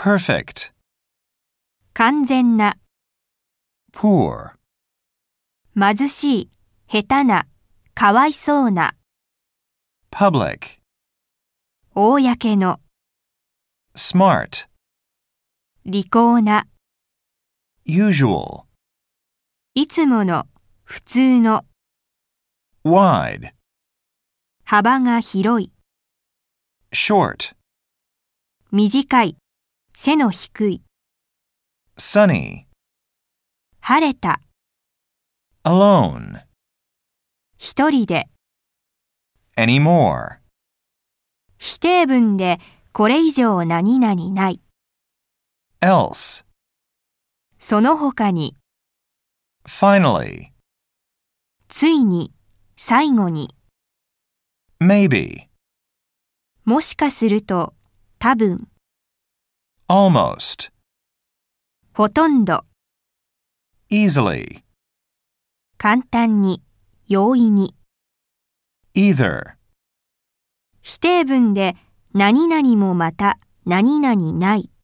perfect, 完全な、 poor, 貧しい、下手な、かわいそうな、 public, 公の、 smart, 利口な、 usual, いつもの、普通の、 wide, 幅が広い、 short, 短い、背の低い、 sunny, 晴れた、 alone, 一人で、 anymore, 否定文でこれ以上何々ない、 else, その他に、 finally, ついに、最後に、 maybe, もしかすると、多分、 almost, ほとんど、 easily, 簡単に、容易に、 either, 否定文で何々もまた何々ない。